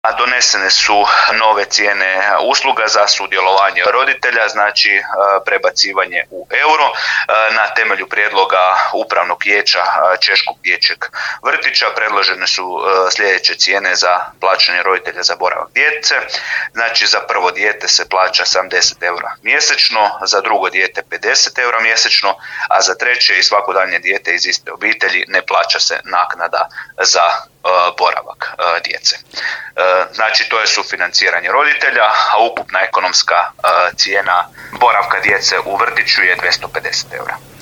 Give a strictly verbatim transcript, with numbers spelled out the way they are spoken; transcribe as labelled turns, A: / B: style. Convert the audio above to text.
A: a donesene su nove cijene usluga za sudjelovanje roditelja, znači prebacivanje u euro na temelju prijedloga Upravnog vijeća Češkog dječjeg vrtića. Predložene su sljedeće cijene za plaćanje roditelja za boravak djece. Znači za prvo dijete se plaća sedamdeset eura mjesečno, za drugo dijete pedeset eura mjesečno, a za treće i svako daljnje dijete iz iste obitelji ne plaća se naknada za boravak djece. Znači to je sufinanciranje roditelja, a ukupna ekonomska cijena boravka djece u vrtiću je dvjesto pedeset eura.